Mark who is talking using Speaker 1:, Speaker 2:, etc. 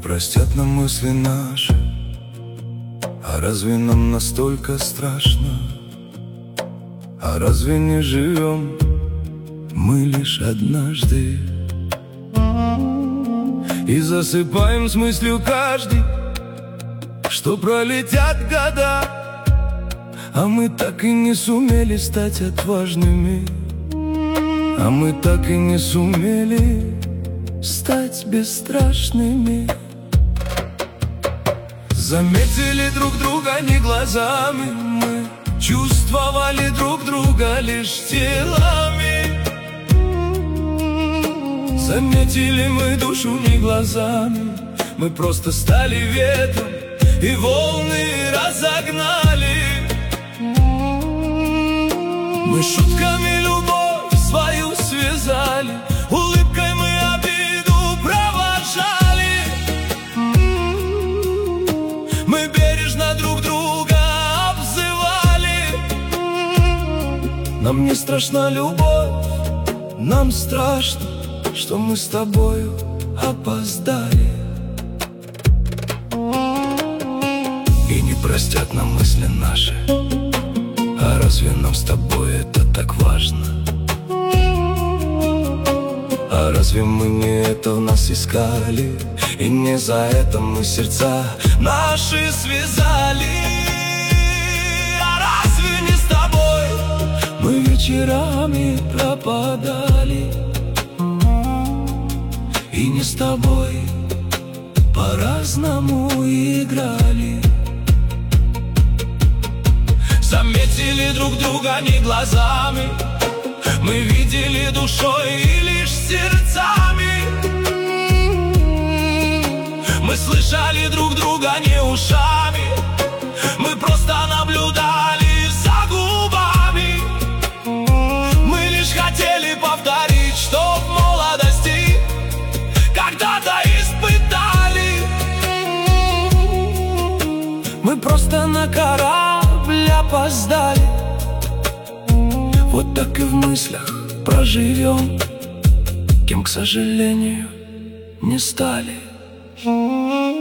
Speaker 1: простят нам мысли наши. А разве нам настолько страшно? А разве не живем мы лишь однажды? И засыпаем с мыслью каждый, что пролетят года, а мы так и не сумели стать отважными. А мы так и не сумели стать бесстрашными. Заметили друг друга не глазами, мы чувствовали друг друга лишь телами. Заметили мы душу не глазами, мы просто стали ветром и волны разогнали. Мы шутками любовь свою связали, улыбкой мы обиду провожали. Мы бережно друг друга обзывали. Нам не страшна любовь, нам страшно, что мы с тобою опоздали. И не простят нам мысли наши. А разве нам с тобой это так важно? А разве мы не это в нас искали? И не за это мы сердца наши связали? А разве не с тобой мы вечерами пропадали? И не с тобой по-разному играли. Заметили друг друга не глазами, мы видели душой и лишь сердцами. Мы слышали друг друга не ушами, мы просто наблюдали за губами. Мы лишь хотели повторить, что в молодости когда-то испытали. Мы просто на корабль опоздали. Вот так и в мыслях проживем, кем, к сожалению, не стали.